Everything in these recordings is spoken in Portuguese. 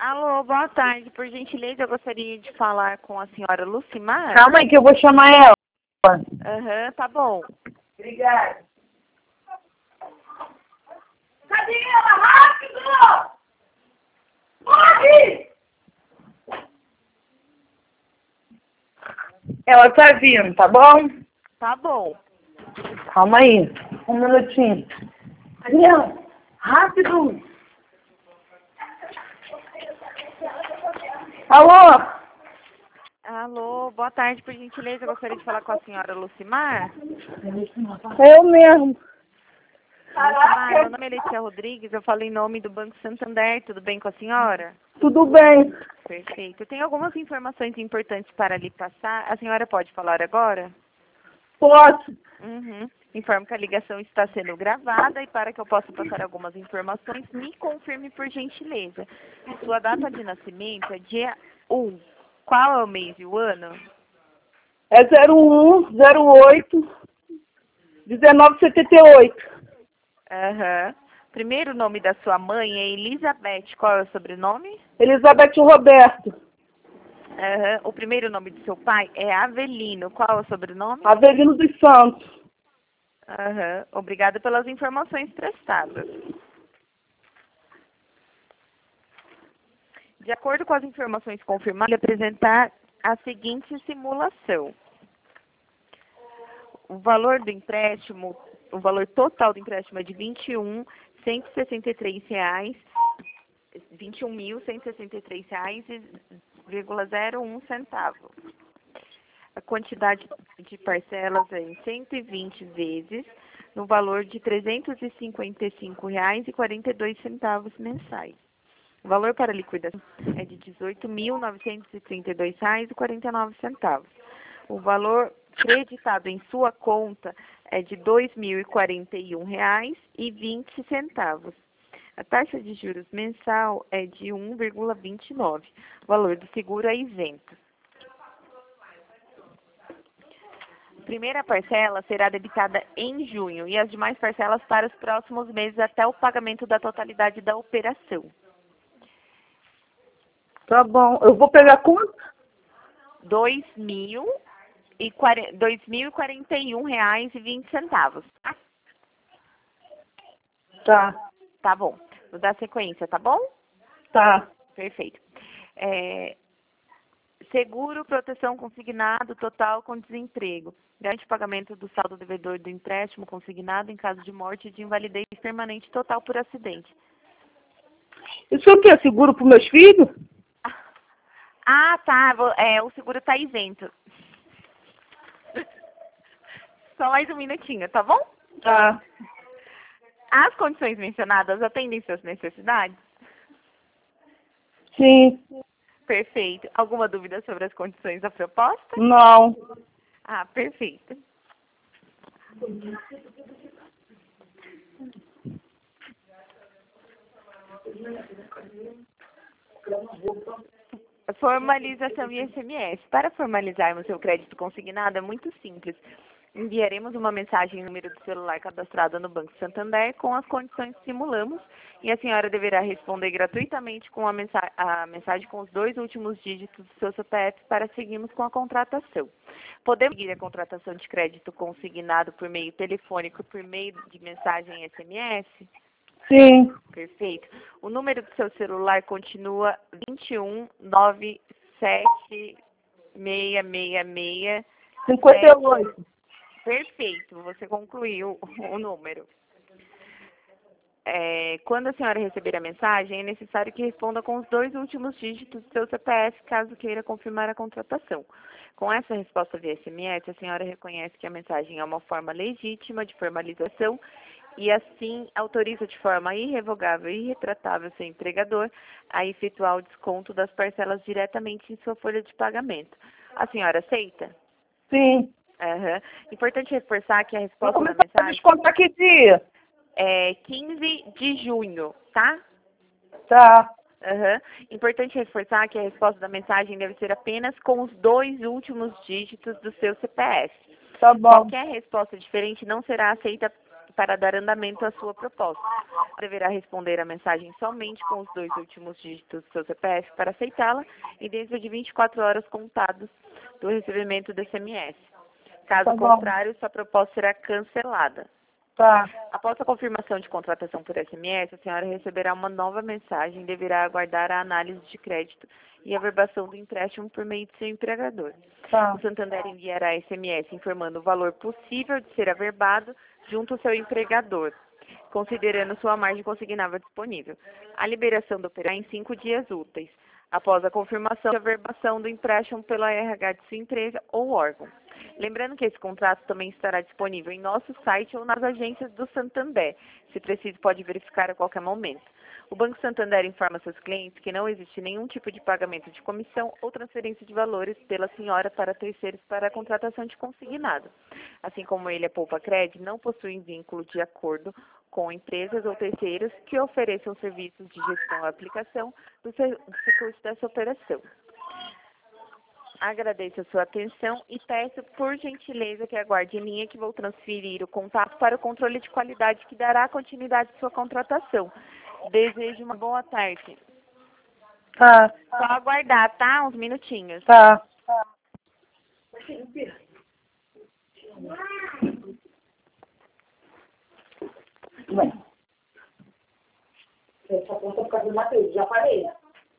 Alô, boa tarde. Por gentileza, eu gostaria de falar com a senhora Lucimar. Calma aí que eu vou chamar ela. Aham, tá bom. Obrigada. Cadê ela? Rápido! Corre! Ela tá vindo, tá bom? Tá bom. Calma aí. Um minutinho. Cadê ela? Rápido! Alô? Alô, boa tarde. Por gentileza, eu gostaria de falar com a senhora Lucimar. Eu mesmo. Lucimar, meu nome é Letícia Rodrigues, eu falo em nome do Banco Santander. Tudo bem com a senhora? Tudo bem. Perfeito. Eu tenho algumas informações importantes para lhe passar. A senhora pode falar agora? Posso? Uhum. Informo que a ligação está sendo gravada e para que eu possa passar algumas informações, me confirme por gentileza. Sua data de nascimento é dia 1. Qual é o mês e o ano? É 0108 1978. Aham. Primeiro nome da sua mãe é Elizabeth. Qual é o sobrenome? Elizabeth Roberto. Aham. O primeiro nome do seu pai é Avelino. Qual é o sobrenome? Avelino dos Santos. Aham. Obrigada pelas informações prestadas. De acordo com as informações confirmadas, vou apresentar a seguinte simulação. O valor do empréstimo, o valor total do empréstimo é de R$ 21.163,01. A quantidade de parcelas é em 120 vezes, no valor de R$ 355,42 mensais. O valor para liquidação é de R$ 18.932,49. O valor creditado em sua conta é de R$ 2.041,20. A taxa de juros mensal é de 1,29. O valor do seguro é isento. A primeira parcela será debitada em junho e as demais parcelas para os próximos meses até o pagamento da totalidade da operação. Tá bom. Eu vou pegar quanto? R$ 2.041,20. Tá. Tá bom. Vou dar sequência, tá bom? Tá. Perfeito. Seguro, proteção consignado, total com desemprego. Garante o pagamento do saldo devedor do empréstimo consignado em caso de morte e de invalidez permanente total por acidente. Isso é o quê? Seguro para meus filhos? Ah, tá. O seguro tá isento. Só mais um minutinho, tá bom? Tá. As condições mencionadas atendem suas necessidades? Sim. Perfeito. Alguma dúvida sobre as condições da proposta? Não. Ah, perfeito. Formalização e SMS. Para formalizarmos seu crédito consignado é muito simples. Enviaremos uma mensagem no número do celular cadastrado no Banco Santander com as condições que simulamos e a senhora deverá responder gratuitamente com a mensagem com os 2 últimos dígitos do seu CPF para seguirmos com a contratação. Podemos seguir a contratação de crédito consignado por meio telefônico, por meio de mensagem SMS? Sim. Perfeito. O número do seu celular continua 21976666. 58. Perfeito, você concluiu o número. Quando a senhora receber a mensagem, é necessário que responda com os 2 últimos dígitos do seu CPF, caso queira confirmar a contratação. Com essa resposta via SMS, a senhora reconhece que a mensagem é uma forma legítima de formalização e, assim, autoriza de forma irrevogável e irretratável seu empregador a efetuar o desconto das parcelas diretamente em sua folha de pagamento. A senhora aceita? Sim. Uhum. Importante reforçar que a Vou resposta da começar a mensagem descontar que dia? é 15 de junho, tá? Tá. Uhum. Importante reforçar que a resposta da mensagem deve ser apenas com os 2 últimos dígitos do seu CPF. Tá bom. Qualquer resposta diferente não será aceita para dar andamento à sua proposta. Deverá responder a mensagem somente com os 2 últimos dígitos do seu CPF para aceitá-la e dentro de 24 horas contados do recebimento do SMS. Caso contrário, sua proposta será cancelada. Tá. Após a confirmação de contratação por SMS, a senhora receberá uma nova mensagem e deverá aguardar a análise de crédito e a averbação do empréstimo por meio de seu empregador. Tá. O Santander enviará SMS informando o valor possível de ser averbado junto ao seu empregador, considerando sua margem consignável disponível. A liberação do operar em 5 dias úteis, após a confirmação de averbação do empréstimo pela RH de sua empresa ou órgão. Lembrando que esse contrato também estará disponível em nosso site ou nas agências do Santander. Se preciso, pode verificar a qualquer momento. O Banco Santander informa seus clientes que não existe nenhum tipo de pagamento de comissão ou transferência de valores pela senhora para terceiros para a contratação de consignado. Assim como ele, a Poupa Cred, não possui vínculo de acordo com empresas ou terceiros que ofereçam serviços de gestão ou aplicação dos recursos dessa operação. Agradeço a sua atenção e peço, por gentileza, que aguarde em linha que vou transferir o contato para o controle de qualidade que dará continuidade à sua contratação. Desejo uma boa tarde. Tá. Só aguardar, tá? Uns minutinhos. Tá. Bem. Essa conta por causa do Matheus, já parei.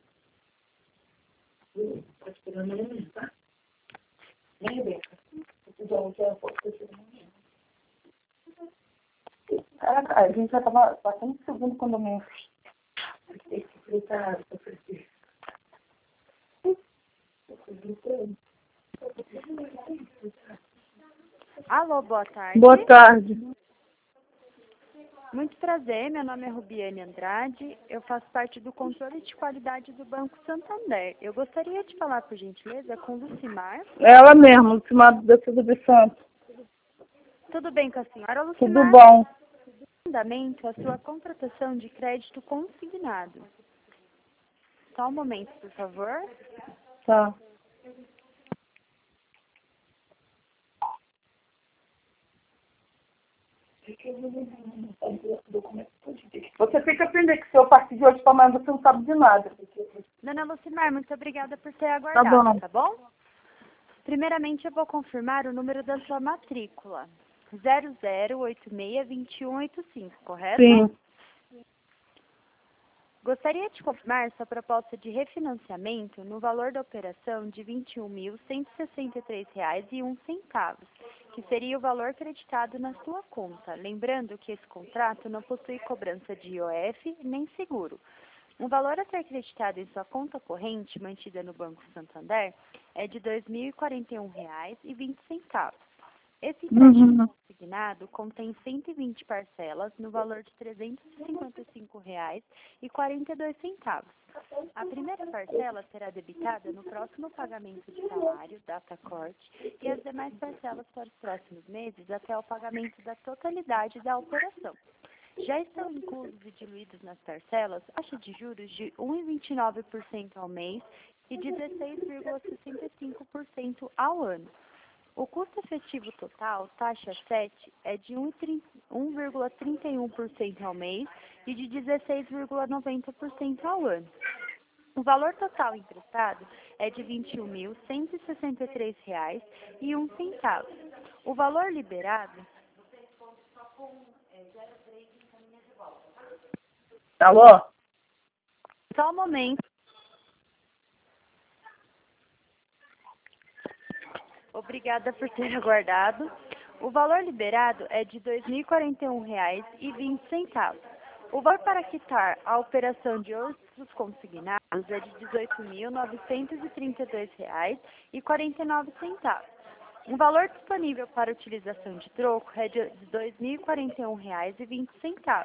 Tá esperando ele, tá? Né, Rebeca? Então, que é um pouco Caraca, a gente já tava passando segundo condomínio. Tem que fritar, pra fritar. Alô, boa tarde. Boa tarde. Muito prazer, meu nome é Rubiane Andrade, eu faço parte do controle de qualidade do Banco Santander. Eu gostaria de falar, por gentileza, com Lucimar. Ela mesma, Lucimar da Silva de Santos. Tudo bem com a senhora, Lucimar? Tudo bom. Andamento a sua contratação de crédito consignado. Só um momento, por favor. Tá. Você tem que aprender que se eu partir de hoje para amanhã você não sabe de nada. Dona Lucimar, muito obrigada por ter Tá aguardado, bom. tá bom? Primeiramente, eu vou confirmar o número da sua matrícula. 00862185, correto? Sim. Gostaria de confirmar sua proposta de refinanciamento no valor da operação de R$ 21.163,01, que seria o valor creditado na sua conta. Lembrando que esse contrato não possui cobrança de IOF nem seguro. O valor a ser creditado em sua conta corrente, mantida no Banco Santander, é de R$ 2.041,20. Esse empréstimo consignado contém 120 parcelas no valor de R$ 355,42. A primeira parcela será debitada no próximo pagamento de salário, data corte, e as demais parcelas para os próximos meses até o pagamento da totalidade da operação. Já estão inclusos e diluídos nas parcelas taxa de juros de 1,29% ao mês e 16,65% ao ano. O custo efetivo total, taxa 7, é de 1,31% ao mês e de 16,90% ao ano. O valor total emprestado é de R$ 21.163,01. O valor liberado... Alô? Só um momento. Obrigada por ter aguardado. O valor liberado é de R$ 2.041,20. O valor para quitar a operação de outros consignados é de R$ 18.932,49. O valor disponível para utilização de troco é de R$ 2.041,20.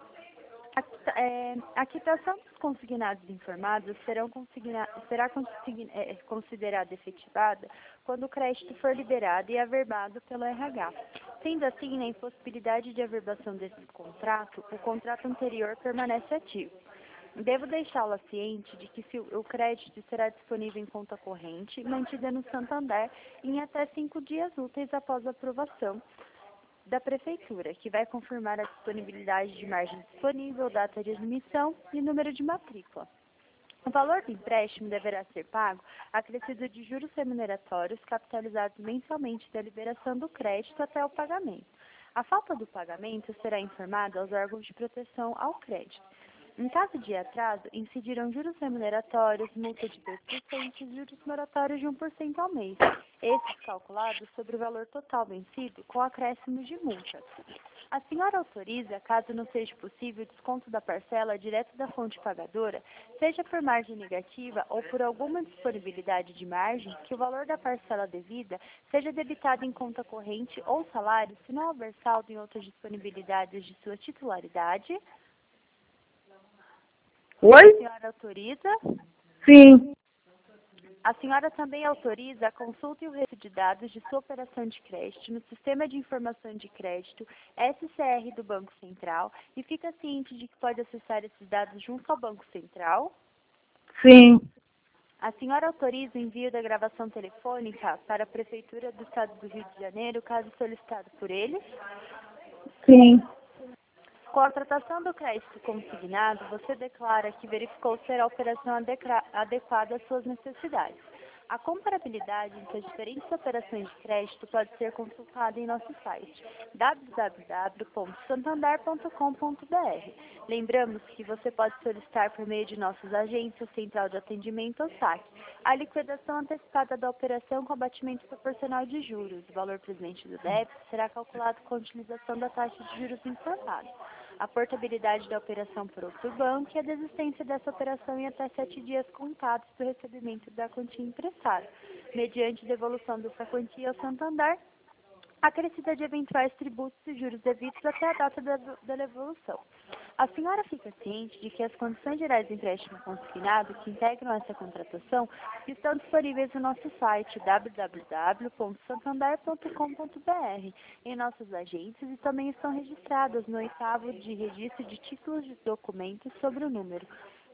A quitação dos consignados informados será considerada efetivada quando o crédito for liberado e averbado pelo RH. Sendo assim, na impossibilidade de averbação desse contrato, o contrato anterior permanece ativo. Devo deixá-la ciente de que o crédito será disponível em conta corrente, mantida no Santander, em até 5 dias úteis após a aprovação. da Prefeitura, que vai confirmar a disponibilidade de margem disponível, data de admissão e número de matrícula. O valor do empréstimo deverá ser pago acrescido de juros remuneratórios capitalizados mensalmente da liberação do crédito até o pagamento. A falta do pagamento será informada aos órgãos de proteção ao crédito. Em caso de atraso, incidirão juros remuneratórios, multa de 2% e juros moratórios de 1% ao mês, esses calculados sobre o valor total vencido com acréscimo de multas. A senhora autoriza, caso não seja possível o desconto da parcela direto da fonte pagadora, seja por margem negativa ou por alguma disponibilidade de margem, que o valor da parcela devida seja debitado em conta corrente ou salário, se não houver saldo em outras disponibilidades de sua titularidade. Oi? A senhora autoriza? Sim. A senhora também autoriza a consulta e o registro de dados de sua operação de crédito no Sistema de Informação de Crédito, SCR do Banco Central, e fica ciente de que pode acessar esses dados junto ao Banco Central? Sim. A senhora autoriza o envio da gravação telefônica para a Prefeitura do Estado do Rio de Janeiro, caso solicitado por eles? Sim. Com a tratação do crédito consignado, você declara que verificou ser a operação adequada às suas necessidades. A comparabilidade entre as diferentes operações de crédito pode ser consultada em nosso site www.santander.com.br. Lembramos que você pode solicitar por meio de nossos agentes, Central de Atendimento ou SAC, a liquidação antecipada da operação com abatimento proporcional de juros. O valor presente do débito será calculado com a utilização da taxa de juros informada. A portabilidade da operação por outro banco e a desistência dessa operação em até 7 dias contados do recebimento da quantia emprestada, mediante devolução dessa quantia ao Santander, acrescida de eventuais tributos e juros devidos até a data da devolução. A senhora fica ciente de que as condições gerais do empréstimo consignado que integram essa contratação estão disponíveis no nosso site www.santander.com.br, em nossos agentes e também estão registradas no 8º de registro de títulos de documentos sobre o número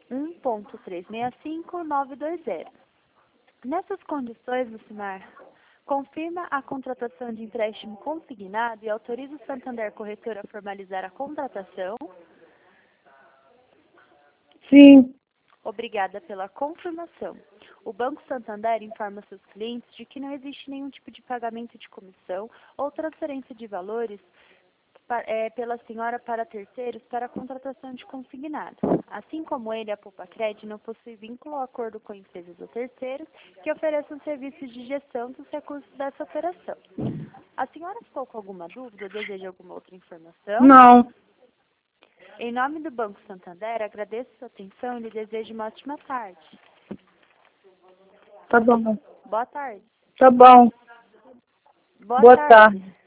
1.365920. Nessas condições, Lucimar, confirma a contratação de empréstimo consignado e autoriza o Santander Corretora a formalizar a contratação. Sim. Obrigada pela confirmação. O Banco Santander informa seus clientes de que não existe nenhum tipo de pagamento de comissão ou transferência de valores pela senhora para terceiros para a contratação de consignado. Assim como ele, a Poupa-Cred não possui vínculo ou acordo com empresas ou terceiros que ofereçam serviços de gestão dos recursos dessa operação. A senhora ficou com alguma dúvida ou deseja alguma outra informação? Não. Em nome do Banco Santander, agradeço sua atenção e lhe desejo uma ótima tarde. Tá bom. Boa tarde. Tá bom. Boa tarde. tarde.